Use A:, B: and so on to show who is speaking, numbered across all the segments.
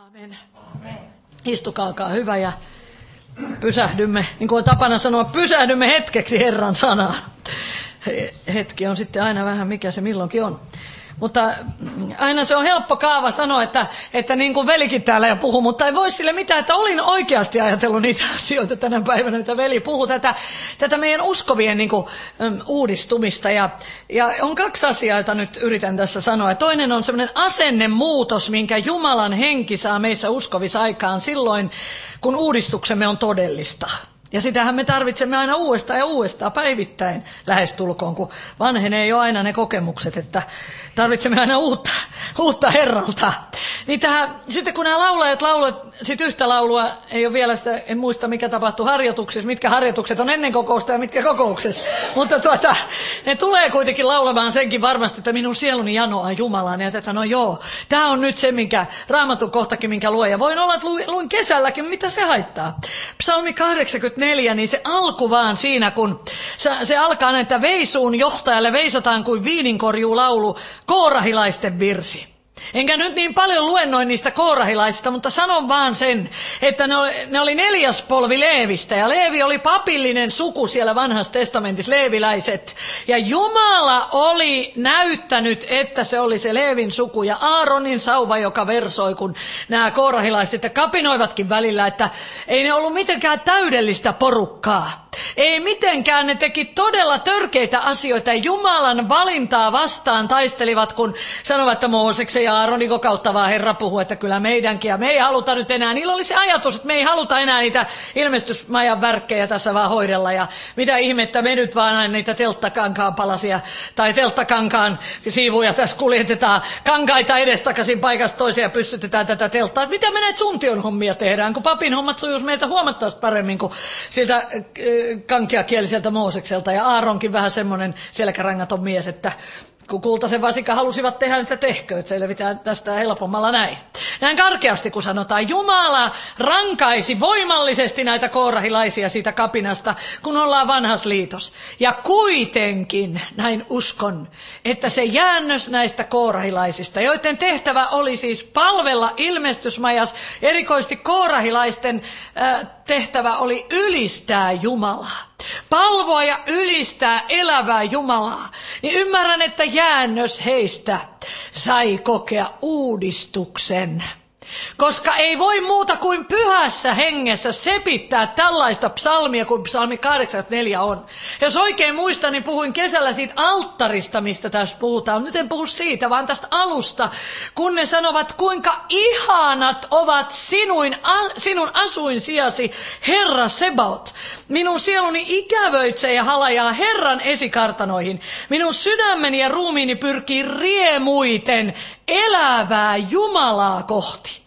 A: Aamen. Istukaakaa hyvä ja pysähdymme, niin kuin on tapana sanoa, pysähdymme hetkeksi Herran sanaan. Hetki on sitten aina vähän mikä se milloinkin on. Mutta aina se on helppo kaava sanoa, että niin kuin velikin täällä jo puhuu, mutta ei voi sille mitään, että olin oikeasti ajatellut niitä asioita tänä päivänä, mitä veli puhuu, tätä meidän uskovien niin kuin, uudistumista. Ja on kaksi asiaa, joita nyt yritän tässä sanoa. Toinen on semmoinen asennemuutos, minkä Jumalan henki saa meissä uskovissa aikaan silloin, kun uudistuksemme on todellista. Ja sitähän me tarvitsemme aina uudestaan ja uudestaan päivittäin lähestulkoon, kun vanhenee jo aina ne kokemukset, että tarvitsemme aina uutta Herralta. Niin sitten kun nämä laulajat laulat, sit yhtä laulua, ei ole vielä sitä, en muista mikä tapahtui harjoituksessa, mitkä harjoitukset on ennen kokousta ja mitkä kokouksessa. Mutta ne tulee kuitenkin laulamaan senkin varmasti, että minun sieluni janoaa Jumalaan. Ja että no joo, tämä on nyt se, minkä Raamatun kohtakin, minkä luen. Ja voin olla, että luin kesälläkin, mitä se haittaa. Psalmi 84, niin se alku vaan siinä, kun se alkaa, että veisuun johtajalle veisataan kuin viininkorjuulaulu, koorahilaisten virsi. Enkä nyt niin paljon luennoin niistä koorahilaisista, mutta sanon vaan sen, että ne oli neljäs polvi Leevistä. Ja Leevi oli papillinen suku siellä vanhassa testamentissa, leeviläiset. Ja Jumala oli näyttänyt, että se oli se Leevin suku. Ja Aaronin sauva, joka versoi, kun nämä koorahilaiset kapinoivatkin välillä, että ei ne ollut mitenkään täydellistä porukkaa. Ei mitenkään, ne teki todella törkeitä asioita. Jumalan valintaa vastaan taistelivat, kun sanovat, että Mooseksen ja Aaronin kautta vaan Herra puhuu, että kyllä meidänkin. Ja me ei haluta nyt enää, niillä oli se ajatus, että me ei haluta enää niitä ilmestysmajan värkkejä tässä vaan hoidella. Ja mitä ihmettä, me nyt vaan aina niitä telttakankaan palasia tai telttakankaan siivuja tässä kuljetetaan. Kankaita edestakaisin paikasta toiseen ja pystytetään tätä telttaa. Että mitä me näitä suntion hommia tehdään, kun papin hommat sujuisi meiltä huomattavasti paremmin kuin siltä kankeakieliseltä Moosekselta. Ja Aaronkin vähän semmoinen selkärangaton mies, että kun kultaisen vasikan halusivat tehdä, että tehkööt, selvitään tästä helpommalla näin. Näin karkeasti, kun sanotaan, Jumala rankaisi voimallisesti näitä koorahilaisia siitä kapinasta, kun ollaan vanhassa liitos. Ja kuitenkin, näin uskon, että se jäännös näistä koorahilaisista, joiden tehtävä oli siis palvella ilmestysmajas, erikoisesti koorahilaisten tehtävä oli ylistää Jumalaa. Palvoa ja ylistää elävää Jumalaa, niin ymmärrän, että jäännös heistä sai kokea uudistuksen. Koska ei voi muuta kuin pyhässä hengessä sepittää tällaista psalmia kuin psalmi 84 on. Jos oikein muistan, niin puhuin kesällä siitä alttarista, mistä tässä puhutaan. Nyt en puhu siitä, vaan tästä alusta, kun ne sanovat, kuinka ihanat ovat sinun asuinsijasi, Herra Sebaot. Minun sieluni ikävöitsee ja halajaa Herran esikartanoihin. Minun sydämeni ja ruumiini pyrkii riemuiten elävää Jumalaa kohti.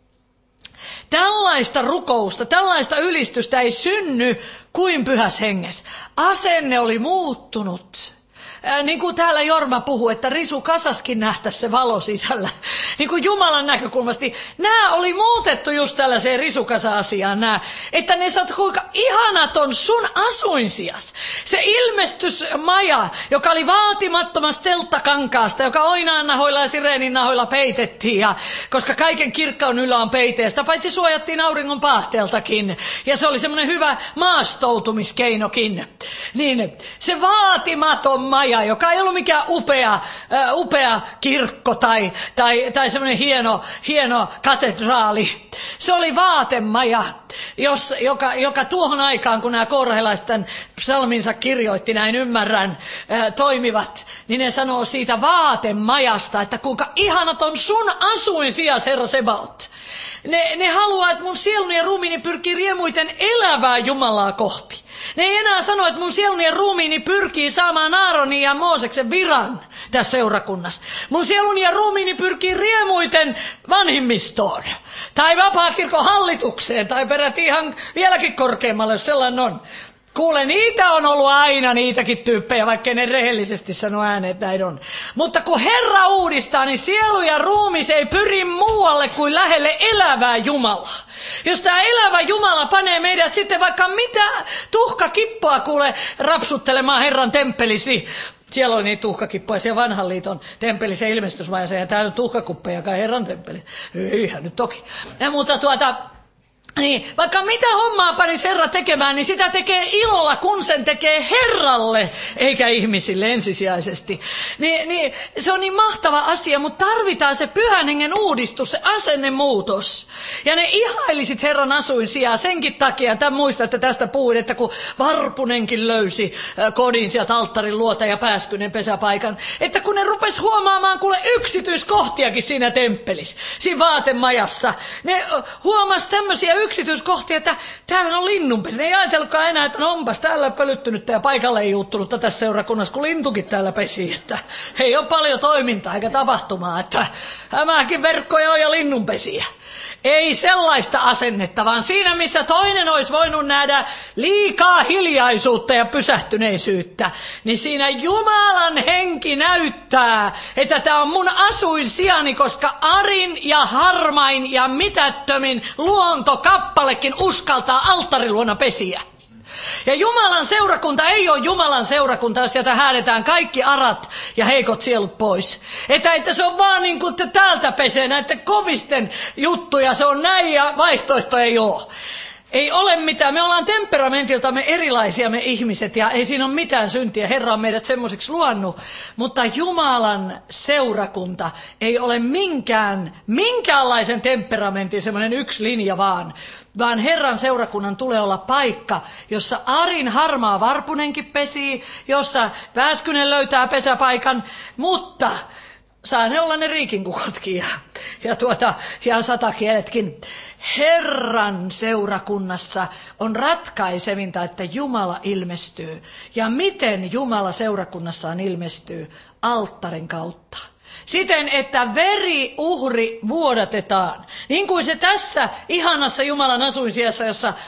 A: Tällaista rukousta, tällaista ylistystä ei synny kuin pyhäs hengessä. Asenne oli muuttunut. Niin kuin täällä Jorma puhuu, että risukasaskin nähtäisi se valo sisällä. Niin kuin Jumalan näkökulmasta. Nämä oli muutettu just tällaiseen risukasa-asiaan. Että ne sanoo, kuinka ihanat on sun asuinsijas. Se ilmestysmaja, joka oli vaatimattomasta telttakankaasta, joka oinaan nahoilla ja sireenin nahoilla peitettiin. Ja, koska kaiken kirkkaun yllä on peiteestä, paitsi suojattiin auringon paahteeltakin. Ja se oli semmoinen hyvä maastoutumiskeinokin. Niin se vaatimaton maja, joka ei ollut mikään upea kirkko tai semmoinen hieno katedraali. Se oli vaatemaja, joka tuohon aikaan, kun nämä koorahilaisten psalminsa kirjoitti, näin ymmärrän, toimivat, niin ne sanoo siitä vaatemajasta, että kuinka ihanat on sun asuinsijas, Herra Sebaot. Ne haluaa, että mun sieluni ja ruumiini pyrkii riemuiten elävää Jumalaa kohti. Ne ei enää sano, että mun sieluni ja ruumiini pyrkii saamaan Aaronin ja Mooseksen viran tässä seurakunnassa. Mun sieluni ja ruumiini pyrkii riemuiten vanhimmistoon. Tai vapaakirkon hallitukseen. Tai peräti ihan vieläkin korkeammalle, jos sellainen on. Kuule, niitä on ollut aina niitäkin tyyppejä, vaikka ne rehellisesti sano ääneen, että näin on. Mutta kun Herra uudistaa, niin sielu ja ruumis ei pyri muualle kuin lähelle elävää Jumalaa. Jos tämä elävä Jumala panee meidät sitten vaikka mitä tuhkakippoa kuule rapsuttelemaan Herran temppelisi, Siellä oli niitä tuhkakippoja siellä vanhan liiton temppelissä ilmestysmajassa, ja täällä on tuhkakuppejakaan Herran temppeli. Eihän nyt toki. Mutta niin, vaikka mitä hommaa panisi Herra tekemään, niin sitä tekee ilolla, kun sen tekee Herralle, eikä ihmisille ensisijaisesti. Niin, se on niin mahtava asia, mutta tarvitaan se Pyhän Hengen uudistus, se asennemuutos. Ja ne ihailisit Herran asuinsijaa senkin takia, tämän muistatte tästä puhuin, että kun Varpunenkin löysi kodin sieltä alttarin luota ja Pääskynen pesäpaikan, että kun ne rupes huomaamaan kuule yksityiskohtiakin siinä temppelissä, siinä vaatemajassa, ne huomasi tämmöisiä yksityiskohtia, että täällä on linnunpesi. Ne ei ajatellutkaan enää, että no onpas täällä pölyttynyttä ja paikalle ei juuttunutta tässä seurakunnassa, kun lintukin täällä pesi. Että ei ole paljon toimintaa eikä tapahtumaa, että hämähäkin verkkoja on ja linnunpesiä. Ei sellaista asennetta, vaan siinä missä toinen olisi voinut nähdä liikaa hiljaisuutta ja pysähtyneisyyttä, niin siinä Jumalan henki näyttää, että tämä on mun asuinsijani, koska arin ja harmain ja mitättömin luontokappalekin uskaltaa alttariluona pesiä. Ja Jumalan seurakunta ei ole Jumalan seurakunta, jos sieltä häädetään kaikki arat ja heikot sielut pois. Että se on vaan niin kuin te täältä pesee näiden kovisten juttuja, se on näin ja vaihtoehto ei ole. Ei ole mitään, me ollaan temperamentiltamme erilaisia me ihmiset ja ei siinä ole mitään syntiä, Herra on meidät semmoisiksi luonut. Mutta Jumalan seurakunta ei ole minkäänlaisen temperamentin semmoinen yksi linja vaan Herran seurakunnan tulee olla paikka, jossa arin harmaa Varpunenkin pesii, jossa Pääskynen löytää pesäpaikan, mutta saa ne olla ne riikinkukotkin ja satakieletkin. Herran seurakunnassa on ratkaisevinta, että Jumala ilmestyy. Ja miten Jumala seurakunnassaan ilmestyy? Alttarin kautta. Siten, että veriuhri vuodatetaan. Niin kuin se tässä ihanassa Jumalan asuinsijassa,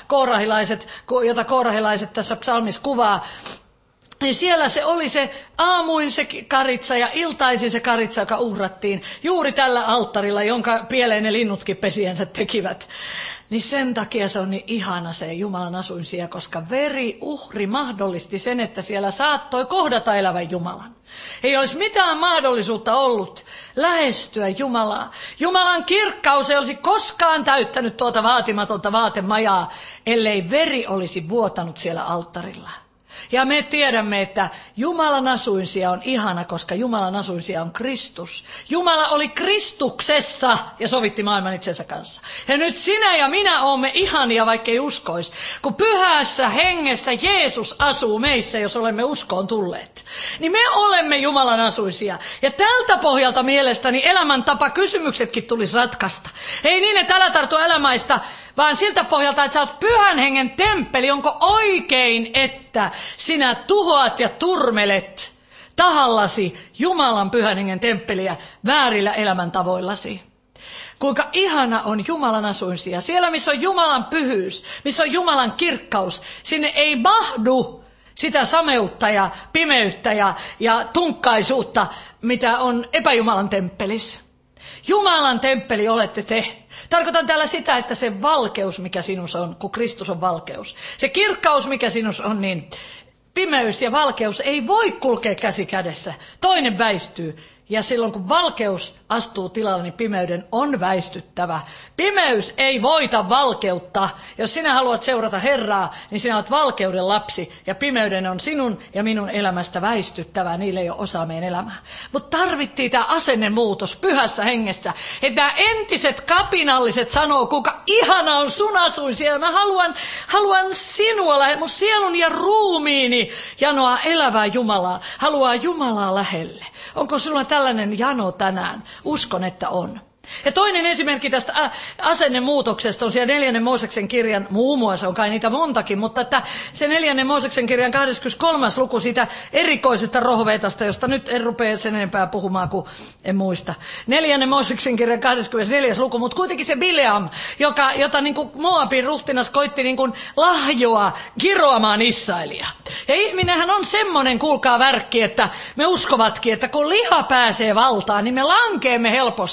A: jota koorahilaiset tässä psalmissa kuvaa, niin siellä se oli se aamuin se karitsa ja iltaisin se karitsa, joka uhrattiin juuri tällä alttarilla, jonka pieleen ne linnutkin pesiensä tekivät. Niin sen takia se on niin ihana se Jumalan asuinsija, koska veriuhri mahdollisti sen, että siellä saattoi kohdata elävän Jumalan. Ei olisi mitään mahdollisuutta ollut lähestyä Jumalaa. Jumalan kirkkaus ei olisi koskaan täyttänyt tuota vaatimatonta vaatemajaa, ellei veri olisi vuotanut siellä alttarilla. Ja me tiedämme, että Jumalan asuinsija on ihana, koska Jumalan asuinsija on Kristus. Jumala oli Kristuksessa ja sovitti maailman itsensä kanssa. Ja nyt sinä ja minä olemme ihania, vaikka ei uskoisi, kun pyhässä hengessä Jeesus asuu meissä, jos olemme uskoon tulleet. Niin me olemme Jumalan asuisia. Ja tältä pohjalta mielestäni elämäntapa kysymyksetkin tulisi ratkaista. Ei niin, että älä tartu elämäistä, vaan siltä pohjalta, että sä oot Pyhän Hengen temppeli. Onko oikein, että sinä tuhoat ja turmelet tahallasi Jumalan Pyhän Hengen temppeliä väärillä elämäntavoillasi? Kuinka ihana on Jumalan asuinsija. Siellä, missä on Jumalan pyhyys, missä on Jumalan kirkkaus, sinne ei mahdu sitä sameutta ja pimeyttä ja tunkkaisuutta, mitä on epäjumalan temppelissä. Jumalan temppeli olette te. Tarkoitan täällä sitä, että se valkeus, mikä sinussa on, kun Kristus on valkeus. Se kirkkaus, mikä sinussa on, niin pimeys ja valkeus ei voi kulkea käsi kädessä. Toinen väistyy. Ja silloin kun valkeus astuu tilalle, niin pimeyden on väistyttävä. Pimeys ei voita valkeutta. Jos sinä haluat seurata Herraa, niin sinä olet valkeuden lapsi. Ja pimeyden on sinun ja minun elämästä väistyttävää. Niille ei ole osaa meidän elämää. Mutta tarvittiin tämä asennemuutos pyhässä hengessä. Että nämä entiset kapinalliset sanoo, kuinka ihana on sun asuinsija. Mä haluan sinua lähelle. Mun sielun ja ruumiini janoa elävää Jumalaa. Haluaa Jumalaa lähelle. Onko sulla tällainen jano tänään? Uskon, että on. Ja toinen esimerkki tästä asennemuutoksesta on siellä 4. Mooseksen kirjan, muun muassa on kai niitä montakin, mutta että se 4. Mooseksen kirjan 23. luku siitä erikoisesta rohveetasta, josta nyt en rupea sen enempää puhumaan, kun en muista. 4. Mooseksen kirjan 24. luku, mutta kuitenkin se Bileam, jota niin kuin Moabin ruhtinas koitti niin kuin lahjoa kiroamaan Israelia. Ja ihminenhän on semmoinen, kuulkaa värkki, että me uskovatkin, että kun liha pääsee valtaan, niin me lankeemme helposti.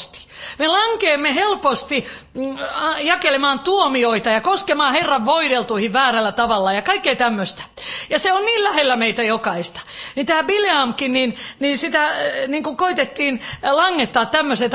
A: Me lankeemme helposti jakelemaan tuomioita ja koskemaan Herran voideltuihin väärällä tavalla ja kaikkea tämmöistä. Ja se on niin lähellä meitä jokaista. Niin tämä Bileamkin, niin sitä niin kuin koitettiin langettaa tämmöisen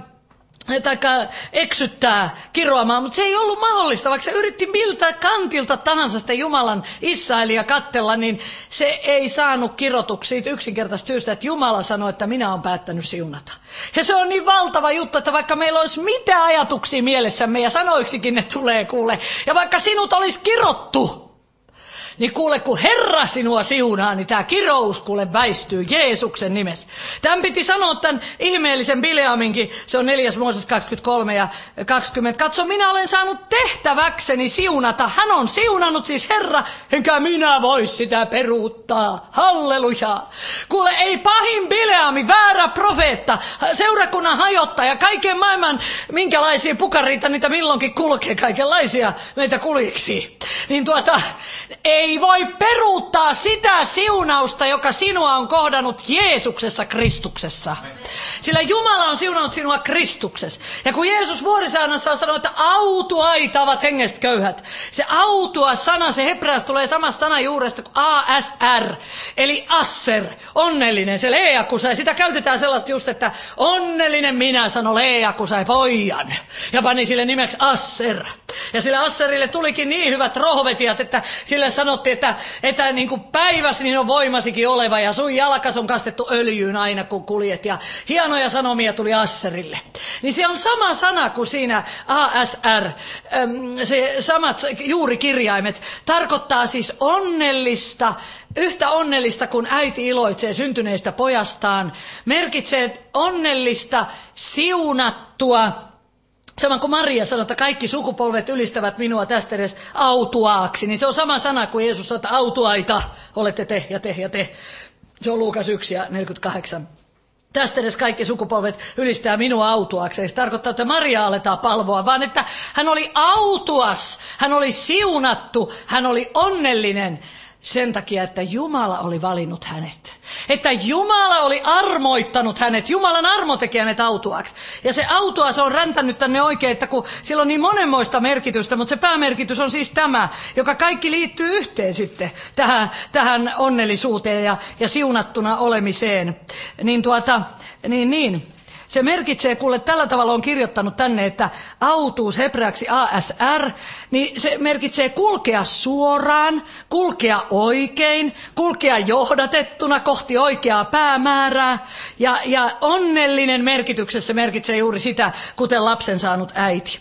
A: taikka eksyttää kiroamaan, mutta se ei ollut mahdollista, vaikka se yritti miltä kantilta tahansa sitä Jumalan Israelia katsella, niin se ei saanut kirotuksi siitä yksinkertaisesta syystä, että Jumala sanoi, että minä olen päättänyt siunata. Ja se on niin valtava juttu, että vaikka meillä olisi mitä ajatuksia mielessämme ja sanoiksikin ne tulee kuule, ja vaikka sinut olisi kirottu, niin kuule, kun Herra sinua siunaa, niin tämä kirous kuule väistyy Jeesuksen nimessä. Tämän piti sanoa tämän ihmeellisen Bileaminkin, se on 4. Mooses 23 ja 20. Katso, minä olen saanut tehtäväkseni siunata. Hän on siunannut siis Herra, enkä minä voi sitä peruuttaa. Halleluja. Kuule, ei pahin Bileami, väärä profeetta, seurakunnan hajottaja, kaiken maailman minkälaisia pukareita niitä milloinkin kulkee, kaikenlaisia meitä kuljiksi. Niin ei voi peruuttaa sitä siunausta, joka sinua on kohdannut Jeesuksessa Kristuksessa. Sillä Jumala on siunannut sinua Kristuksessa. Ja kun Jeesus vuorisaarnassaan sanoi, että autuaita ovat hengestä köyhät. Se autua-sana, se hebreasta tulee samasta sanajuuresta kuin ASR, eli Asser, onnellinen, se Leea, kun sai. Sitä käytetään sellaista just, että onnellinen minä, sanoi Leea, kun sai pojan. Ja pani sille nimeksi Asser. Ja sillä Asserille tulikin niin hyvät rohvetiat, että sille sanottiin, että niin kuin päivässä niin on voimasikin oleva ja sun jalkas on kastettu öljyyn aina kun kuljet. Ja hienoja sanomia tuli Asserille. Niin se on sama sana kuin siinä ASR, se samat juurikirjaimet, tarkoittaa siis onnellista, yhtä onnellista kuin äiti iloitsee syntyneestä pojastaan, merkitsee onnellista, siunattua. Sama kuin Maria sanoi, että kaikki sukupolvet ylistävät minua tästä edes autuaaksi, niin se on sama sana kuin Jeesus sanoi, että autuaita olette te ja te ja te. Se on Luukas 1 ja 48. Tästä edes kaikki sukupolvet ylistää minua autuaksi. Ei se tarkoittaa, että Maria aletaan palvoa, vaan että hän oli autuas, hän oli siunattu, hän oli onnellinen. Sen takia, että Jumala oli valinnut hänet. Että Jumala oli armoittanut hänet. Jumalan armo teki hänet autuaksi. Ja se autuas on räntänyt tänne oikein, että kun sillä on niin monenmoista merkitystä, mutta se päämerkitys on siis tämä, joka kaikki liittyy yhteen sitten tähän onnellisuuteen ja siunattuna olemiseen. Niin. Se merkitsee, kuule tällä tavalla on kirjoittanut tänne, että autuus hebreaksi ASR, niin se merkitsee kulkea suoraan, kulkea oikein, kulkea johdatettuna kohti oikeaa päämäärää. Ja onnellinen merkityksessä merkitsee juuri sitä, kuten lapsen saanut äiti.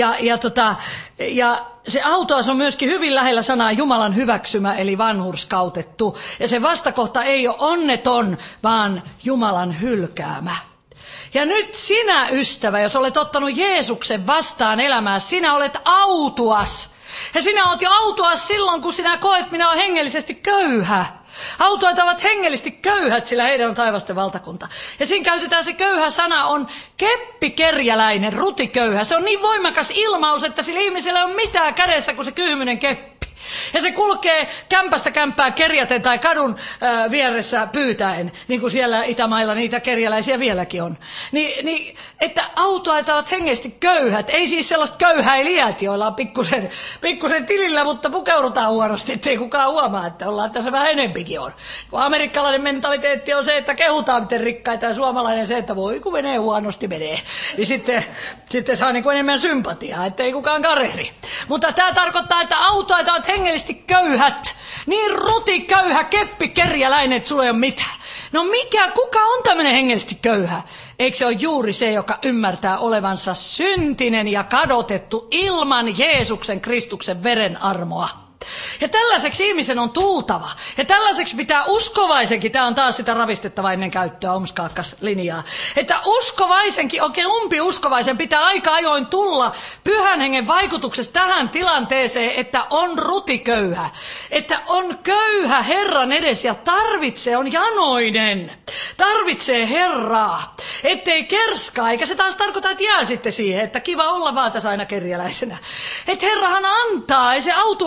A: Ja se autuas on myöskin hyvin lähellä sanaa Jumalan hyväksymä, eli vanhurskautettu. Ja se vastakohta ei ole onneton, vaan Jumalan hylkäämä. Ja nyt sinä, ystävä, jos olet ottanut Jeesuksen vastaan elämää, sinä olet autuas. Ja sinä olet jo autuas silloin, kun sinä koet, minä olen hengellisesti köyhä. Autuaat ovat hengellisesti köyhät, sillä heidän on taivasten valtakunta. Ja siinä käytetään se köyhä sana on keppikerjäläinen, rutiköyhä. Se on niin voimakas ilmaus, että sillä ihmisellä ei ole mitään kädessä kuin se kyhmynen keppi. Ja se kulkee kämpästä kämppää kerjäten tai kadun vieressä pyytäen, niin kuin siellä Itämailla niitä kerjäläisiä vieläkin on. Niin, että autuaita ovat hengellisesti köyhät, ei siis sellaista köyhäilijät, joilla on pikkusen tilillä, mutta pukeudutaan huonosti, ettei kukaan huomaa, että ollaan tässä vähän enempikin on. Kun amerikkalainen mentaliteetti on se, että kehutaan miten rikkaita ja suomalainen se, että voi kun menee huonosti menee. Niin sitten saa niin kuin enemmän sympatiaa, ettei kukaan karehdi. Mutta tämä tarkoittaa, että autuaita ovat hengellisesti köyhät, niin rutiköyhä, keppikerjäläinen, että sulla ei ole mitään. No kuka on tämmöinen hengellisesti köyhä? Eikö se ole juuri se, joka ymmärtää olevansa syntinen ja kadotettu ilman Jeesuksen Kristuksen veren armoa? Ja tällaiseksi ihmisen on tultava. Ja tällaiseksi pitää uskovaisenkin, tämä on taas sitä ravistettava ennen käyttöä, omskaakkas-linjaa, että uskovaisenkin, oikein umpiuskovaisen pitää aika ajoin tulla Pyhän Hengen vaikutuksessa tähän tilanteeseen, että on rutiköyhä. Että on köyhä Herran edes ja on janoinen. Tarvitsee Herraa. Ettei kerskaa, eikä se taas tarkoita, että jää sitten siihen, että kiva olla vaan tässä aina kerjäläisenä. Että Herrahan antaa, ei se autuus ole siinä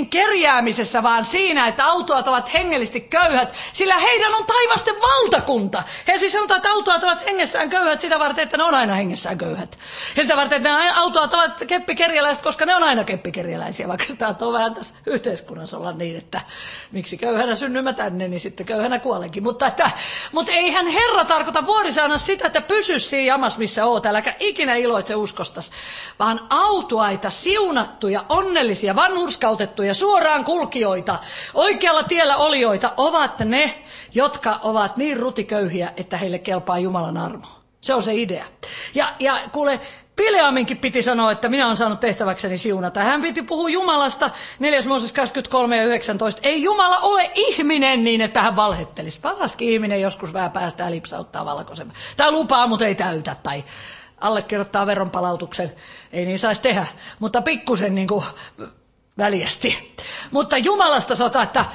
A: yksin kerjäämisessä, vaan siinä, että autuaat ovat hengellisesti köyhät, sillä heidän on taivasten valtakunta. He siis sanotaan, että autuaat ovat hengessään köyhät sitä varten, että ne on aina hengessään köyhät. Ja sitä varten, että ne autuaat ovat keppikerjäläiset, koska ne on aina keppikerjäläisiä, vaikka sitä on vähän tässä yhteiskunnassa olla niin, että miksi köyhänä synnymme tänne, niin sitten köyhänä kuolenkin. Mutta eihän Herra tarkoita vuorisaana sitä, että pysy siinä jamassa, missä oot, äläkä ikinä iloitse uskostas, vaan autuaita, siunattuja, onnellisia, vanhurskautettuja, suoraan kulkijoita, oikealla tiellä olijoita ovat ne, jotka ovat niin rutiköyhiä, että heille kelpaa Jumalan armo. Se on se idea. Ja kuule, Bileaminkin piti sanoa, että minä olen saanut tehtäväkseni siunata. Hän piti puhua Jumalasta, 4. Mooses 23 ja 19. Ei Jumala ole ihminen niin, että hän valhettelisi. Paraskin ihminen joskus vähän päästään lipsauttaa valkoisen. Tai lupaa, mutta ei täytä. Tai allekirjoittaa veronpalautuksen. Ei niin saisi tehdä, mutta pikkusen niin kuin väljästi. Mutta Jumalasta sanotaan, että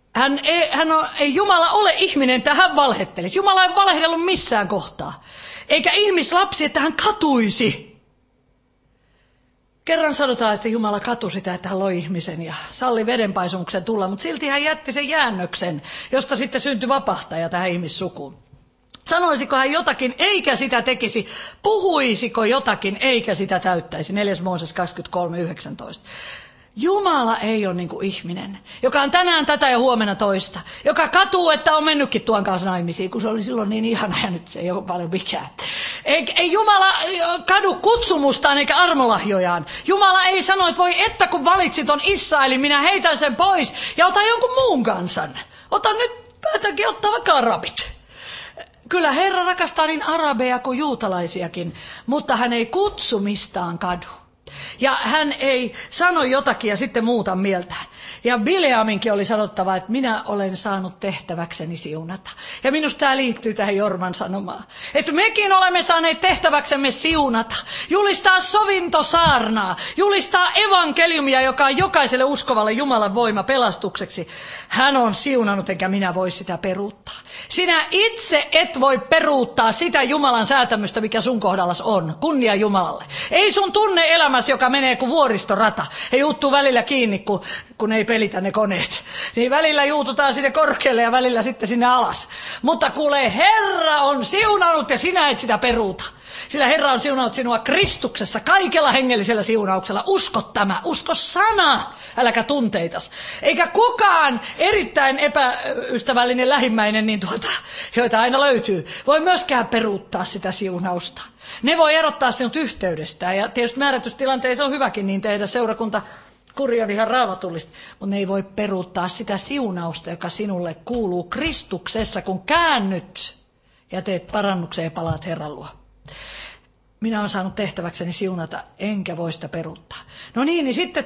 A: ei Jumala ole ihminen, että hän valhettelisi. Jumala ei valehdellut missään kohtaa. Eikä ihmislapsi, että hän katuisi. Kerran sanotaan, että Jumala katui sitä, että hän loi ihmisen ja salli vedenpaisumuksen tulla, mutta silti hän jätti sen jäännöksen, josta sitten syntyi vapahtaja tähän ihmissukuun. Sanoisiko hän jotakin, eikä sitä tekisi? Puhuisiko jotakin, eikä sitä täyttäisi? 4. Mooses 23, 19. Jumala ei ole niin kuin ihminen, joka on tänään tätä ja huomenna toista, joka katuu, että on mennytkin tuon kanssa naimisiin, kun se oli silloin niin ihana ja nyt se ei ole paljon mikään. Ei Jumala kadu kutsumustaan eikä armolahjojaan. Jumala ei sano, että voi että kun valitsit ton Israelin, minä heitän sen pois ja otan jonkun muun kansan. Ota nyt, päätänkin ottaa vaikka arabit. Kyllä Herra rakastaa niin arabeja kuin juutalaisiakin, mutta hän ei kutsumistaan kadu. Ja hän ei sano jotakin ja sitten muuta mieltä. Ja Bileaminkin oli sanottava, että minä olen saanut tehtäväkseni siunata. Ja minusta tämä liittyy tähän Jorman sanomaan. Että mekin olemme saaneet tehtäväksemme siunata. Julistaa sovintosaarnaa. Julistaa evankeliumia, joka on jokaiselle uskovalle Jumalan voima pelastukseksi. Hän on siunannut, enkä minä voi sitä peruuttaa. Sinä itse et voi peruuttaa sitä Jumalan säätämystä, mikä sun kohdallas on. Kunnia Jumalalle. Ei sun tunne elämässä, joka menee kuin vuoristorata. He juuttuu välillä kiinni, kun ei pelitä ne koneet. Niin välillä juututaan sinne korkealle ja välillä sitten sinne alas. Mutta kuule, Herra on siunannut ja sinä et sitä peruuta. Sillä Herra on siunannut sinua Kristuksessa kaikella hengellisellä siunauksella. Usko tämä, usko sana, äläkä tunteitas. Eikä kukaan erittäin epäystävällinen lähimmäinen, niin joita aina löytyy, voi myöskään peruuttaa sitä siunausta. Ne voi erottaa sinut yhteydestään ja tietysti määrätystilanteissa on hyväkin niin tehdä seurakunta. Kuri on ihan raamatullista, mutta ne ei voi peruuttaa sitä siunausta, joka sinulle kuuluu Kristuksessa, kun käännyt ja teet parannuksen ja palaat Herran luo. Minä olen saanut tehtäväkseni siunata, enkä voi sitä peruuttaa. No niin sitten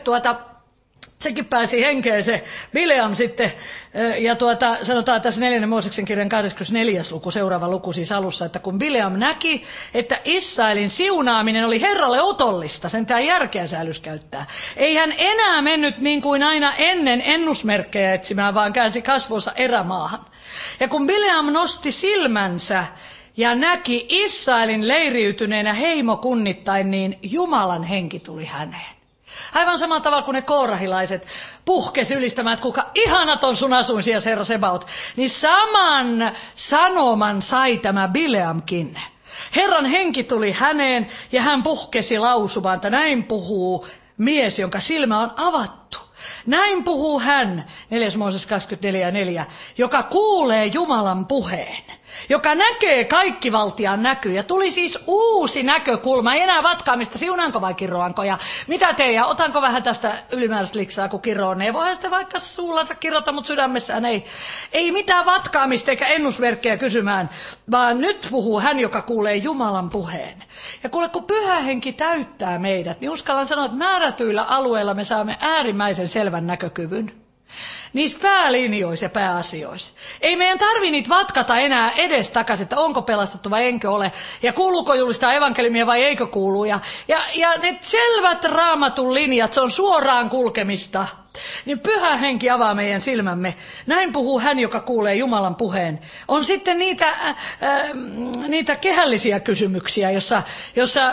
A: sekin pääsi henkeen se Bileam sitten, ja sanotaan tässä 4. Mooseksen kirjan 24. luku, seuraava luku siis alussa, että kun Bileam näki, että Israelin siunaaminen oli Herralle otollista, sen tämä järkeä säälys käyttää. Ei hän enää mennyt niin kuin aina ennen ennusmerkkejä etsimään, vaan käänsi kasvonsa erämaahan. Ja kun Bileam nosti silmänsä ja näki Israelin leiriytyneenä heimokunnittain, niin Jumalan henki tuli häneen. Aivan samalla tavalla kuin ne koorahilaiset puhkesi ylistämään, että kuinka ihanat on sun asuinsias, Herra Sebaot, niin saman sanoman sai tämä Bileamkin. Herran henki tuli häneen ja hän puhkesi lausumaan, että näin puhuu mies, jonka silmä on avattu. Näin puhuu hän, 4. Mooses 24:4, joka kuulee Jumalan puheen, joka näkee kaikkivaltiaan näkyjä. Tuli siis uusi näkökulma, ei enää vatkaamista, siunaanko vai kiroanko ja mitä teidän, otanko vähän tästä ylimääräistä liksaa, kun kiroon. Ei voihan sitä vaikka suullansa kirota, mutta sydämessään ei. Ei mitään vatkaamista eikä ennusmerkkejä kysymään, vaan nyt puhuu hän, joka kuulee Jumalan puheen. Ja kuule, kun Pyhä Henki täyttää meidät, niin uskallan sanoa, että määrätyillä alueilla me saamme äärimmäisen selvän näkökyvyn. Niissä päälinjoissa ja pääasioissa. Ei meidän tarvitse niitä vatkata enää edestakaisin, että onko pelastettu vai enkö ole. Ja kuuluuko julistaa evankeliumia vai eikö kuulu. Ja ne selvät raamatun linjat, se on suoraan kulkemista. niin Pyhä Henki avaa meidän silmämme. Näin puhuu hän, joka kuulee Jumalan puheen. On sitten niitä kehällisiä kysymyksiä, jossa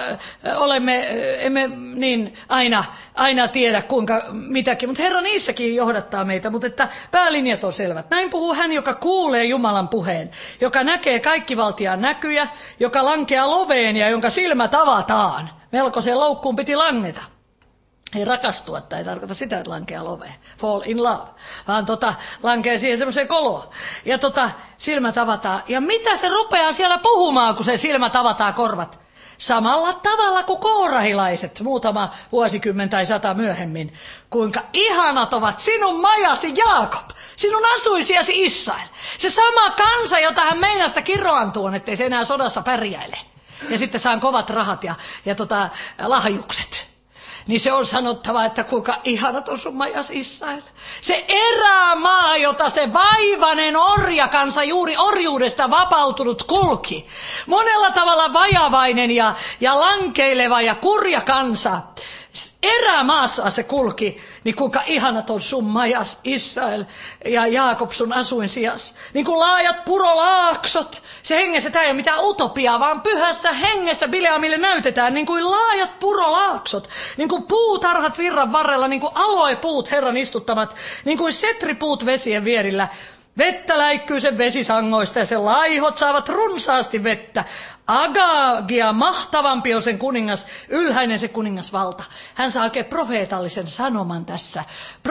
A: emme niin aina tiedä kuinka mitäkin, mutta Herra niissäkin johdattaa meitä, mutta että päälinjat on selvät. Näin puhuu hän, joka kuulee Jumalan puheen, joka näkee kaikkivaltiaan näkyjä, joka lankeaa loveen ja jonka silmät avataan. Melkoiseen loukkuun piti langeta. Ei rakastua, että ei tarkoita sitä, että lankeaa loveen. Fall in love. Vaan lankee siihen semmoiseen koloon. Ja silmät avataan. Ja mitä se rupeaa siellä puhumaan, kun se silmät avataan korvat? Samalla tavalla kuin koorahilaiset muutama vuosikymmen tai 100 myöhemmin. Kuinka ihanat ovat sinun majasi Jaakob, sinun asuisiasi Israel. Se sama kansa, jota hän meinasta kiroantuon, ettei se enää sodassa pärjäile. Ja sitten saan kovat rahat ja lahjukset. Niin se on sanottava, että kuinka ihanat on sun majas Israel. Se erämaa, jota se vaivainen orjakansa juuri orjuudesta vapautunut kulki. Monella tavalla vajavainen ja lankeileva ja kurja kansa. Erämaassa se kulki, niin kuinka ihanat on sun majas Israel ja Jaakob sun asuinsijas. Niin kuin laajat purolaaksot. Se hengessä, tämä ei ole mitään utopiaa, vaan pyhässä hengessä Bileamille näytetään niin kuin laajat purolaaksot. Niin kuin puutarhat virran varrella, niin kuin aloepuut Herran istuttamat, niin kuin setripuut vesien vierillä. Vettä läikkyy sen vesisangoista ja sen laihot saavat runsaasti vettä. Agagia, mahtavampi on sen kuningas, ylhäinen se kuningasvalta. Hän saa oikein profeetallisen sanoman tässä.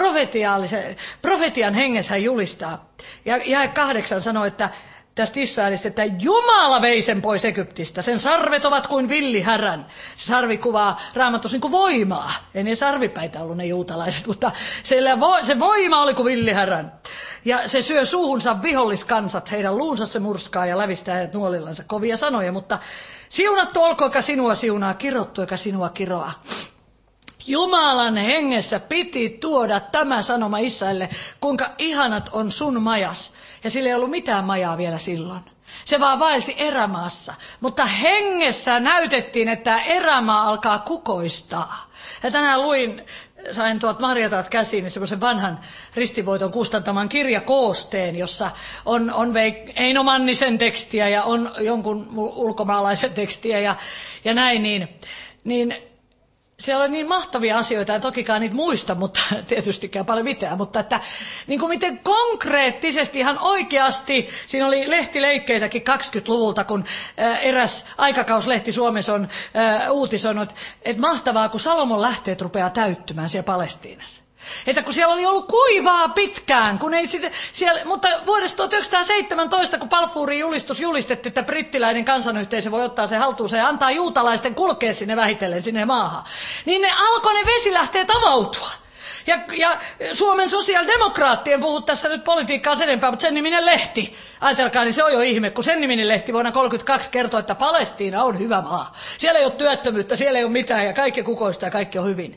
A: Profetian hengessä hän julistaa. Ja jae 8 sanoo, että tästä Israelista, että Jumala vei sen pois Egyptistä. Sen sarvet ovat kuin villihärän. Se sarvi kuvaa Raamatussa niin kuin voimaa. Ei ne sarvipäitä ollut ne juutalaiset, mutta se voima oli kuin villihärän. Ja se syö suuhunsa viholliskansat, heidän luunsa se murskaa ja lävistää heidät nuolillansa. Kovia sanoja, mutta siunattu olkoon, joka sinua siunaa, kirottu, joka sinua kiroaa. Jumalan hengessä piti tuoda tämä sanoma Israelille, kuinka ihanat on sun majas. Ja sillä ei ollut mitään majaa vielä silloin. Se vaan vaelsi erämaassa. Mutta hengessä näytettiin, että erämaa alkaa kukoistaa. Ja tänään sain Marjatat käsiin semmoisen vanhan ristivoiton kustantaman kirjakoosteen, jossa on Eino Mannisen tekstiä ja on jonkun ulkomaalaisen tekstiä ja näin. Niin siellä oli niin mahtavia asioita, ja tokikaan niitä muista, mutta tietystikään paljon mitään. Mutta että niin kuin miten konkreettisesti, ihan oikeasti, siinä oli lehtileikkeitäkin 20-luvulta, kun eräs aikakauslehti Suomessa on uutisoinut, että mahtavaa, kun Salomon lähteet rupeaa täyttymään siellä Palestiinassa. Että kun siellä oli ollut kuivaa pitkään, mutta vuodesta 1917, kun Balfourin julistus julistettiin, että brittiläinen kansanyhteisö voi ottaa sen haltuunsa ja antaa juutalaisten kulkea sinne vähitellen sinne maahan, niin alkoi ne vesilähteet avautua. Ja Suomen sosiaalidemokraattien puhut tässä nyt politiikkaa sen enempää, mutta sen niminen lehti, ajatelkaa, niin se on jo ihme, kun sen niminen lehti vuonna 1932 kertoi, että Palestiina on hyvä maa. Siellä ei ole työttömyyttä, siellä ei ole mitään ja kaikki kukoistaa ja kaikki on hyvin.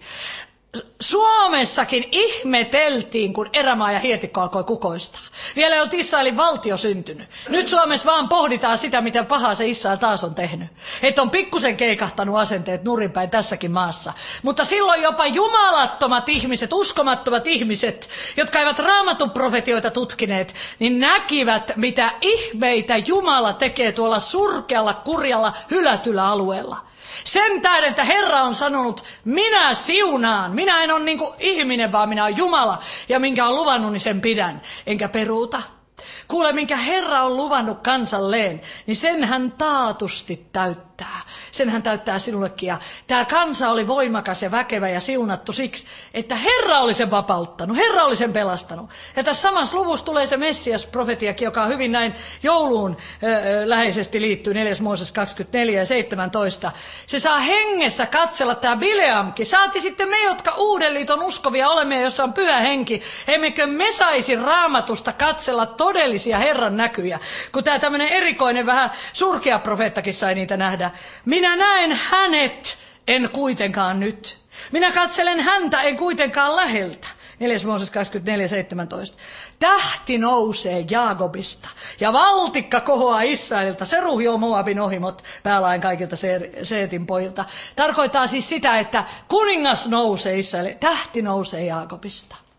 A: Suomessakin ihmeteltiin, kun erämaa ja hietikko alkoi kukoistaa. Vielä ei ole Israelin valtio syntynyt. Nyt Suomessa vaan pohditaan sitä, miten pahaa se Israel taas on tehnyt. Että on pikkusen keikahtanut asenteet nurinpäin tässäkin maassa. Mutta silloin jopa jumalattomat ihmiset, uskomattomat ihmiset, jotka eivät Raamatun profetioita tutkineet, niin näkivät, mitä ihmeitä Jumala tekee tuolla surkealla, kurjalla, hylätyllä alueella. Sen tähden, että Herra on sanonut, minä siunaan. Minä en ole niin kuin ihminen, vaan minä olen Jumala. Ja minkä on luvannut, niin sen pidän, enkä peruuta. Kuule, minkä Herra on luvannut kansalleen, niin sen hän taatusti täyttää. Sen hän täyttää sinullekin. Ja tämä kansa oli voimakas ja väkevä ja siunattu siksi, että Herra oli sen vapauttanut. Herra oli sen pelastanut. Ja tässä samassa luvussa tulee se Messias-profetiakin, joka on hyvin näin jouluun läheisesti liittyy, 4. Mooses 24 ja 17. Se saa hengessä katsella, tämä Bileamkin. Saati sitten me, jotka Uuden liiton uskovia olemme, jossa on pyhä henki. Emmekö me saisi Raamatusta katsella todellisia Herran näkyjä, kun tämä tämmöinen erikoinen, vähän surkea profeettakin sai niitä nähdä. Minä näen hänet, en kuitenkaan nyt. Minä katselen häntä, en kuitenkaan läheltä. 4. Mooses 24, 17. Tähti nousee Jaakobista ja valtikka kohoaa Israelilta. Se ruhjoo Moabin ohimot päälain kaikilta Seetin pojilta. Tarkoittaa siis sitä, että kuningas nousee Israelille, tähti nousee Jaakobista.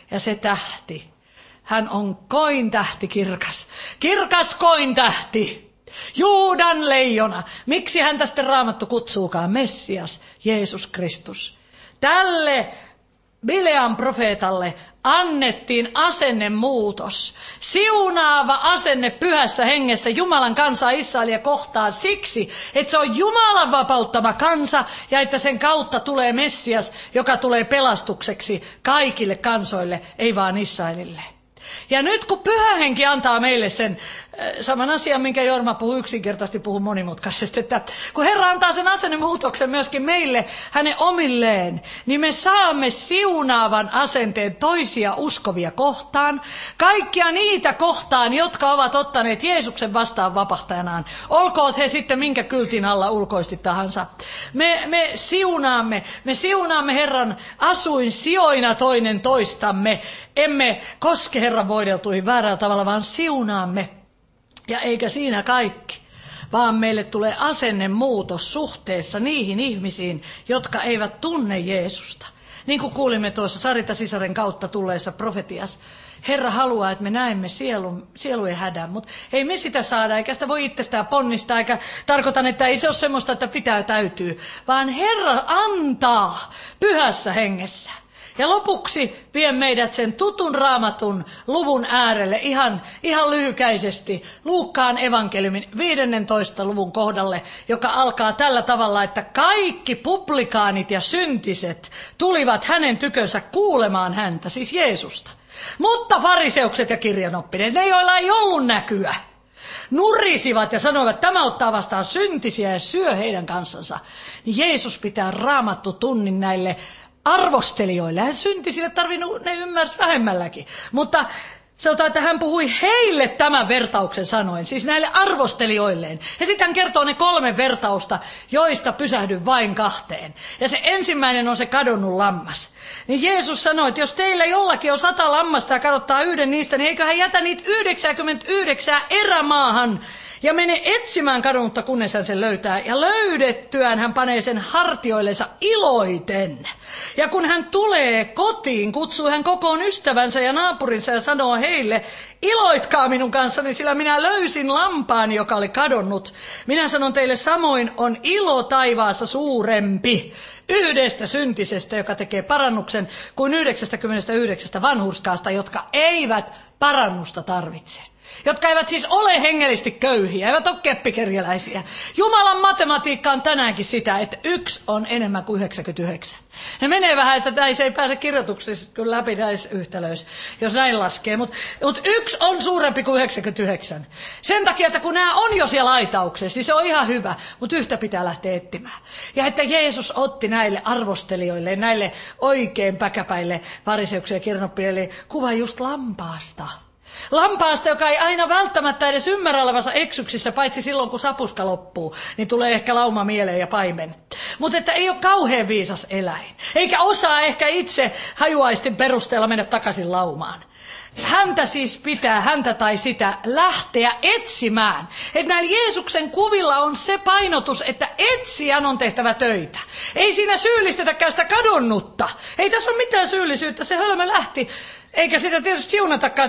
A: Ja se tähti, hän on kointähti kirkas. Kirkas kointähti. Juudan leijona. Miksi häntä sitten Raamattu kutsuukaan? Messias, Jeesus Kristus. Tälle Bilean profeetalle annettiin asennemuutos. Siunaava asenne pyhässä hengessä Jumalan kansaa Israelia kohtaan siksi, että se on Jumalan vapauttama kansa ja että sen kautta tulee Messias, joka tulee pelastukseksi kaikille kansoille, ei vaan Israelille. Ja nyt kun Pyhä Henki antaa meille sen saman asian, minkä Jorma puhuu yksinkertaisesti, puhuu monimutkaisesti, että kun Herra antaa sen asennemuutoksen myöskin meille, hänen omilleen, niin me saamme siunaavan asenteen toisia uskovia kohtaan, kaikkia niitä kohtaan, jotka ovat ottaneet Jeesuksen vastaan vapahtajanaan. Olkoot he sitten minkä kyltin alla ulkoisesti tahansa. Me siunaamme Herran asuin sijoina toinen toistamme, emme koske Herran voideltuihin väärällä tavalla, vaan siunaamme. Ja eikä siinä kaikki, vaan meille tulee asennemuutos suhteessa niihin ihmisiin, jotka eivät tunne Jeesusta. Niin kuin kuulimme tuossa Sarita Sisaren kautta tulleessa profetiassa, Herra haluaa, että me näemme sielujen hädän, mutta ei me sitä saada, eikä sitä voi itsestään ponnistaa, eikä tarkoitan, että ei se ole semmoista, että täytyy, vaan Herra antaa pyhässä hengessä. Ja lopuksi vien meidät sen tutun Raamatun luvun äärelle ihan lyhykäisesti Luukkaan evankeliumin 15. luvun kohdalle, joka alkaa tällä tavalla, että kaikki publikaanit ja syntiset tulivat hänen tykönsä kuulemaan häntä, siis Jeesusta. Mutta fariseukset ja kirjanoppineet, ne joilla ei ollut näkyä, nurisivat ja sanoivat, että tämä ottaa vastaan syntisiä ja syö heidän kanssansa. Niin Jeesus pitää Raamattu tunnin näille arvostelijoille. Hän syntisille tarvinnut, ne ymmärsi vähemmälläkin. Mutta sanotaan, että hän puhui heille tämän vertauksen sanoen, siis näille arvostelijoilleen. Ja sitten hän kertoo ne 3 vertausta, joista pysähdyn vain 2. Ja se ensimmäinen on se kadonnut lammas. Niin Jeesus sanoi, että jos teillä jollakin on 100 lammasta ja kadottaa yhden niistä, niin eikö hän jätä niitä 99 erämaahan ja mene etsimään kadonnutta, kunnes hän sen löytää. Ja löydettyään hän panee sen hartioillensa iloiten. Ja kun hän tulee kotiin, kutsuu hän kokoon ystävänsä ja naapurinsa ja sanoo heille, iloitkaa minun kanssani, sillä minä löysin lampaani, joka oli kadonnut. Minä sanon teille, samoin on ilo taivaassa suurempi yhdestä syntisestä, joka tekee parannuksen, kuin 99 vanhurskaasta, jotka eivät parannusta tarvitse. Jotka eivät siis ole hengellisesti köyhiä, eivät ole keppikerjäläisiä. Jumalan matematiikka on tänäänkin sitä, että 1 on enemmän kuin 99. Ne menee vähän, että se ei pääse kirjoituksessa kyllä läpi näissä yhtälöissä, jos näin laskee. Mutta 1 on suurempi kuin 99. Sen takia, että kun nämä on jo siellä aitauksessa, niin se on ihan hyvä, mutta yhtä pitää lähteä etsimään. Ja että Jeesus otti näille arvostelijoille, näille oikein päkäpäille fariseuksille ja kirjanoppineille kuvan just lampaasta. Lampaasta, joka ei aina välttämättä edes ymmärrä olevansa eksyksissä, paitsi silloin kun sapuska loppuu, niin tulee ehkä lauma mieleen ja paimen. Mutta että ei ole kauhean viisas eläin, eikä osaa ehkä itse hajuaistin perusteella mennä takaisin laumaan. Häntä siis pitää, häntä tai sitä, lähteä etsimään. Että näillä Jeesuksen kuvilla on se painotus, että etsijän on tehtävä töitä. Ei siinä syyllistetäkään sitä kadonnutta. Ei tässä ole mitään syyllisyyttä, se hölmö lähti. Eikä sitä tietysti siunatakaan,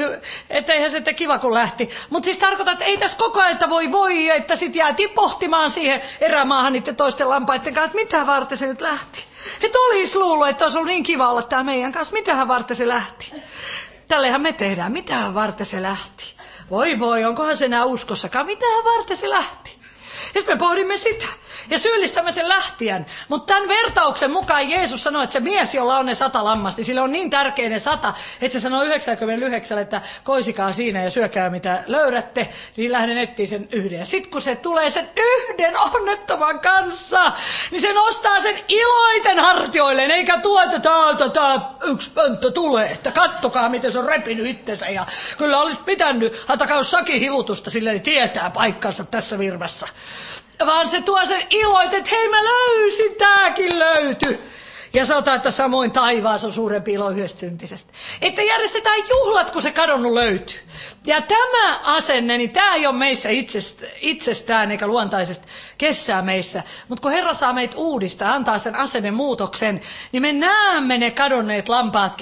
A: että eihän se kiva kun lähti. Mutta siis tarkoitan, että ei tässä koko ajan, että voi, että sitten jäätiin pohtimaan siihen erämaahan niiden toisten lampaiden kanssa, että mitä varten se nyt lähti. Että olisi luullut, että olisi ollut niin kiva olla täällä meidän kanssa, mitähän varten se lähti. Tällehän me tehdään, mitähän varten se lähti. Voi, onkohan se enää uskossakaan, mitähän varten se lähti. Ja me pohdimme sitä ja syyllistämme sen lähtijän. Mutta tämän vertauksen mukaan Jeesus sanoi, että se mies, jolla on ne 100 lammasta, sillä on niin tärkeä ne 100, että se sanoo 99, että koisikaa siinä ja syökää mitä löydätte, niin lähden etsiä sen yhden. Ja sitten kun se tulee sen yhden onnettoman kanssa, niin se nostaa sen iloiten hartioilleen, eikä tuo, että täältä tämä yksi pönttö tulee, että kattokaa miten se on repinyt itsensä. Ja kyllä olisi pitänyt, antakaa sakin hivutusta, sillä ei tietää paikkansa tässä virvassa. Vaan se tuo sen iloit, että hei mä löysin, tääkin löytyi. Ja sanotaan, että samoin taivaassa on suurempi ilo yhdestä syntisestä. Että järjestetään juhlat, kun se kadonnut löytyy. Ja tämä asenne, niin tämä ei ole meissä itsestään eikä luontaisesti kessää meissä. Mutta kun Herra saa meitä uudistaa, antaa sen asennemuutoksen, niin me näemme ne kadonneet lampaatkin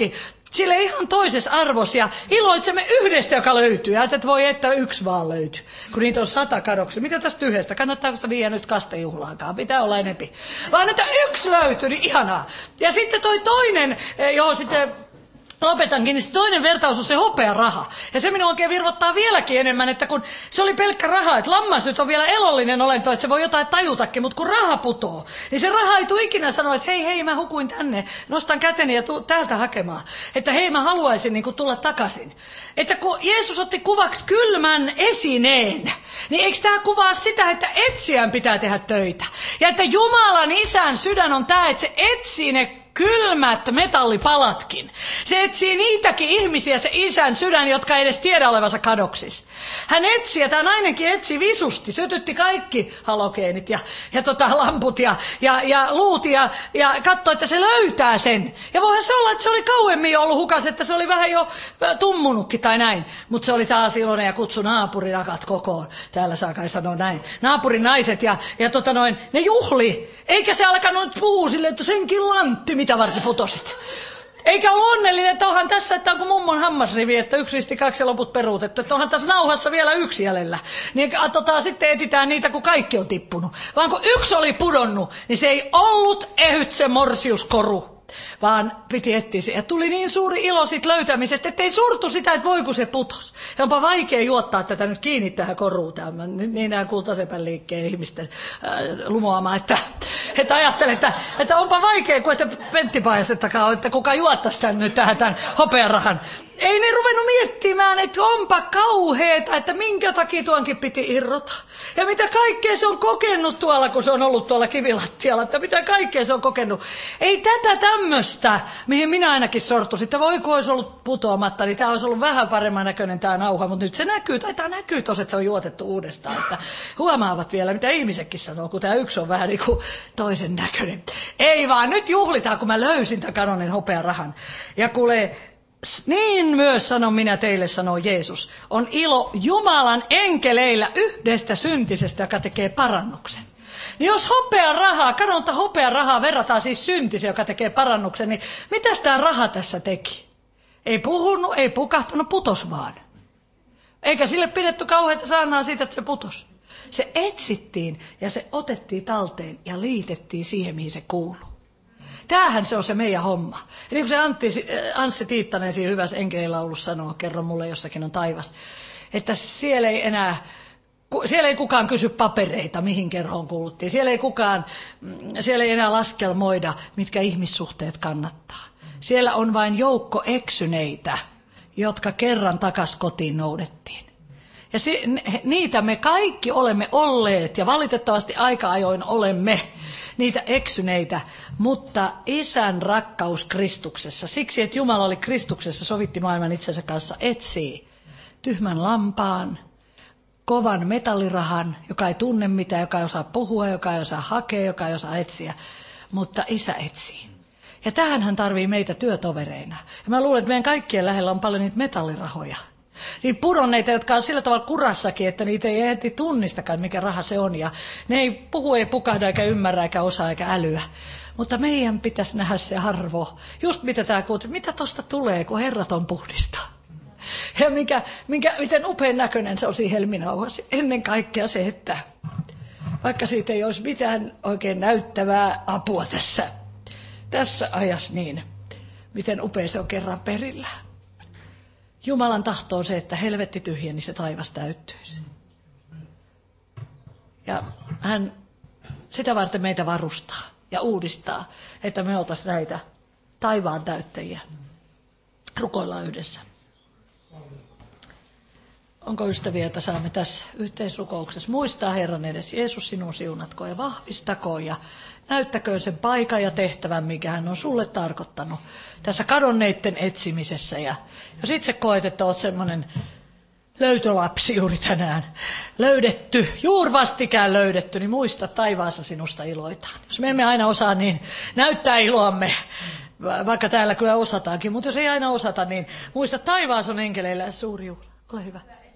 A: Sille ihan toisessa arvossa ja iloitsemme yhdestä, joka löytyy. Ja että voi, että yksi vaan löytyy, kun niitä on 100 kadoksia. Mitä tästä yhdestä? Kannattaako sitä viedä nyt kastejuhlaakaan? Pitää olla enempi. Vaan että yksi löytyy, niin ihanaa. Ja sitten toi toinen, johon sitten lopetankin, niin toinen vertaus on se hopearaha. Ja se minua oikein virvottaa vieläkin enemmän, että kun se oli pelkkä raha, että lammas nyt on vielä elollinen olento, että se voi jotain tajutakin, mutta kun raha putoo, niin se raha ei tule ikinä sanoa, että hei, mä hukuin tänne, nostan käteni ja täältä hakemaan. Että hei, mä haluaisin niin kuin tulla takaisin. Että kun Jeesus otti kuvaksi kylmän esineen, niin eikö tämä kuvaa sitä, että etsijän pitää tehdä töitä? Ja että Jumalan isän sydän on tämä, että se etsii ne kylmät metallipalatkin. Se etsii niitäkin ihmisiä, se isän sydän, jotka ei edes tiedä olevansa kadoksissa. Hän etsii, ja tämä nainenkin etsi visusti, sytytti kaikki halogeenit ja lamput ja luut ja katsoi, että se löytää sen. Ja voihan se olla, että se oli kauemmin jo ollut hukas, että se oli vähän jo tummunutkin tai näin. Mutta se oli taas iloinen ja kutsui naapurirakat kokoon. Täällä saa kai sanoa näin. Naapurin naiset ja ne juhli. Eikä se alkanut nyt puhua sille, että senkin lantti, mitä varten putosit. Eikä ollut onnellinen, että onhan tässä, että onko mummon hammasrivi, että yksi risti 2 ja loput peruutettu. Että onhan tässä nauhassa vielä yksi jäljellä. Niin sitten etsitään niitä, kun kaikki on tippunut. Vaan kun yksi oli pudonnut, niin se ei ollut ehyt se morsiuskoru. Vaan piti etsiä se. Ja tuli niin suuri ilo siitä löytämisestä, ettei surtu sitä, että voi kun se putos. Ja onpa vaikea juottaa tätä nyt kiinni tähän koruun. Niin nämä kultasepän liikkeen ihmisten lumoamaan, että ajattelen, että onpa vaikea, kun sitä penttipaistettakaan, että kuka juottaisi tämän nyt tämän hopearahan. Ei ne ruvennut miettimään, että onpa kauheeta, että minkä takia tuonkin piti irrota. Ja mitä kaikkea se on kokenut tuolla, kun se on ollut tuolla kivilattialla, että mitä kaikkea se on kokenut. Ei tätä tämmöistä, mihin minä ainakin sortusin, että voi kun olisi ollut putoamatta, niin tämä olisi ollut vähän paremman näköinen tämä nauha, mutta nyt se näkyy, tai tämä näkyy tosiaan, että se on juotettu uudestaan, että huomaavat vielä, mitä ihmisetkin sanoo, kun tämä yksi on vähän niin kuin toisen näköinen. Ei vaan, nyt juhlitaan, kun mä löysin tämän kanonin hopearahan. Ja kuule, niin myös sanon minä teille, sanoo Jeesus, on ilo Jumalan enkeleillä yhdestä syntisestä, joka tekee parannuksen. Niin jos kadonta hopearahaa verrataan siis syntiseen, joka tekee parannuksen, niin mitäs tämä raha tässä teki? Ei puhunut, ei pukahtanut, putos vaan. Eikä sille pidetty kauheita saarnaa siitä, että se putos. Se etsittiin ja se otettiin talteen ja liitettiin siihen, mihin se kuuluu. Tämähän se on se meidän homma. Ja niin kuin se Anssi Tiittanen siinä hyvässä enkelilaulussa sanoo, kerro mulle jossakin on taivas, että siellä ei kukaan kysy papereita, mihin kerhoon kuuluttiin. Siellä ei enää laskelmoida, mitkä ihmissuhteet kannattaa. Siellä on vain joukko eksyneitä, jotka kerran takas kotiin noudettiin. Ja niitä me kaikki olemme olleet, ja valitettavasti aika ajoin olemme niitä eksyneitä, mutta isän rakkaus Kristuksessa, siksi että Jumala oli Kristuksessa, sovitti maailman itsensä kanssa, etsii tyhmän lampaan, kovan metallirahan, joka ei tunne mitään, joka ei osaa puhua, joka ei osaa hakea, joka ei osaa etsiä, mutta isä etsii. Ja tähän hän tarvii meitä työtovereina. Ja mä luulen, että meidän kaikkien lähellä on paljon niitä metallirahoja. Niin pudonneita, jotka on sillä tavalla kurassakin, että niitä ei heti tunnistakaan, mikä raha se on. Ja ne ei puhu, ei pukahda, eikä ymmärrä, eikä osaa, eikä älyä. Mutta meidän pitäisi nähdä se arvo. Just mitä tosta tulee, kun herraton puhdistaa. Ja miten upean näköinen se on siinä helminauhassa. Ennen kaikkea se, että vaikka siitä ei olisi mitään oikein näyttävää apua tässä ajassa, niin miten upea se on kerran perillä. Jumalan tahto on se, että helvetti tyhjeni, niin se taivas täyttyisi. Ja hän sitä varten meitä varustaa ja uudistaa, että me oltaisiin näitä taivaan täyttäjiä. Rukoillaan yhdessä. Onko ystäviä, joita saamme tässä yhteisrukouksessa muistaa Herran edes? Jeesus sinun siunatkoon ja vahvistakoon ja näyttäköön sen paikan ja tehtävän, mikä hän on sulle tarkoittanut tässä kadonneiden etsimisessä. Ja jos itse koet, että olet semmoinen löytölapsi juuri tänään, löydetty, juuri vastikään löydetty, niin muista, taivaassa sinusta iloitaan. Jos me emme aina osaa, niin näyttää iloamme, vaikka täällä kyllä osataankin, mutta jos ei aina osata, niin muista, taivaassa on enkeleillä suuri juhla. Ole hyvä.